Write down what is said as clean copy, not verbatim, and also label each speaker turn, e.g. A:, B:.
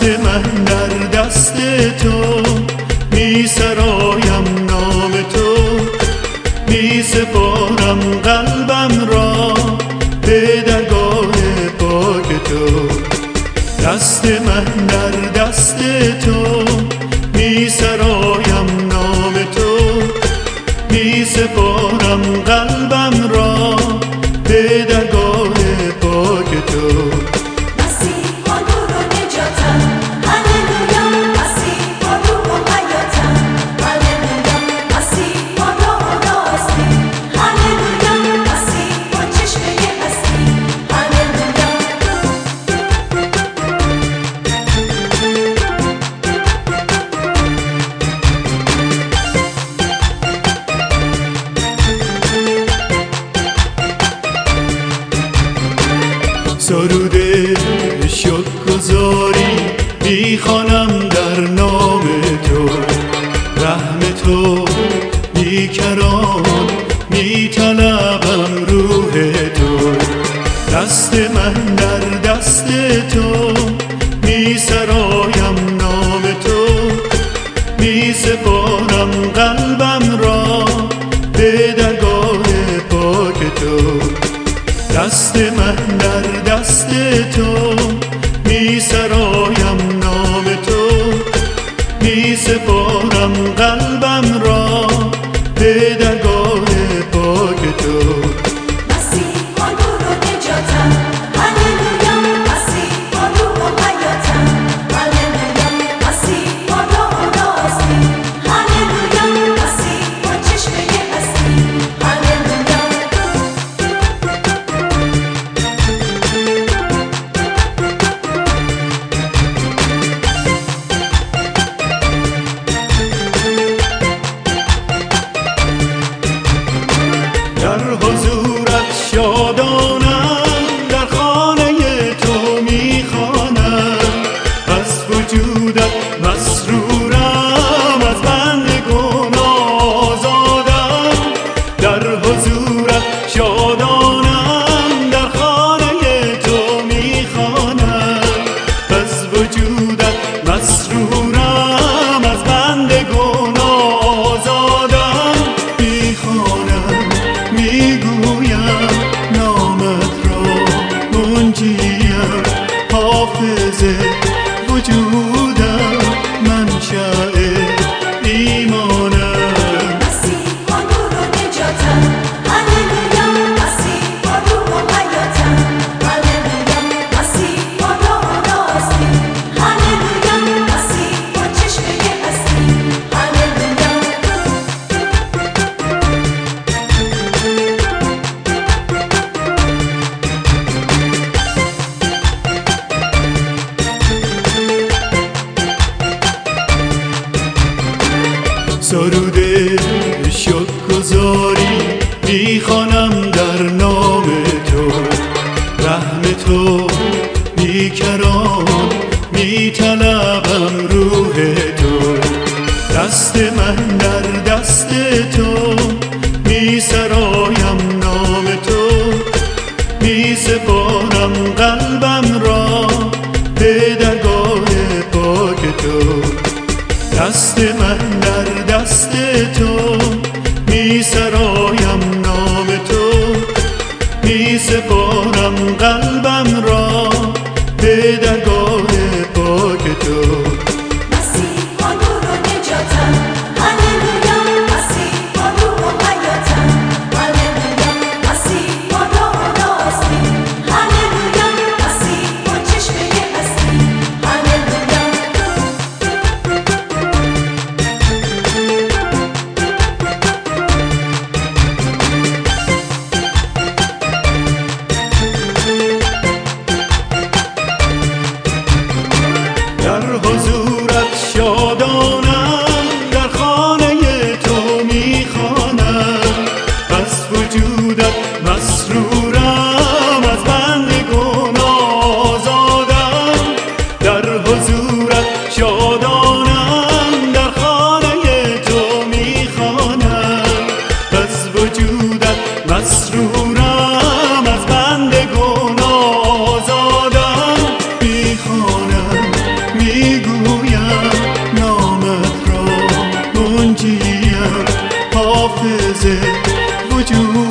A: من در دست تو، می سرایم نام تو، می سپارم قلبم را به درگاه پاک تو. دست من در دست تو، می سرایم نام تو، می سپارم قلبم را به درگاه پاک تو. سروده شکرگزاری میخوانم در نام تو، رحم تو بیکران میطلبم روح تو. دست من در دست تو، می سرایم نام تو، می سپارم قلبم را به درگاه پاک تو. دست من در دست تو، می سرایم نام تو، می سپارم قلبم را به درگاه پاک تو. در حضورت شادانم، در خانه تو میخوانم، از وجودت مسرورم، از بند گناه آزادم. در حضورت شادانم، در خانه تو میخوانم، از وجودت مسرورم، از بند گناه آزادم. میخوانم میگویم نامت را، منجیم حافظ وجودم، منشأ ایمانم. سروده شکرگزاری میخوانم در نام تو، رحم تو بیکران میطلبم روح تو. دست من در دست تو، می سرایم نام تو، می سپارم قلبم را به درگاه پاک تو. دست من در دست تو، می سرایم نام تو، می سپارم قلبم را به درگاه پاک تو. در حضورت شادانم، در خانه تو میخوانم، از وجودت مسرورم، از بند گناه آزادم. در حضورت شادانم، در خانه تو میخوانم، از وجودت مسرورم، از بند گناه آزادم. میخوانم وجود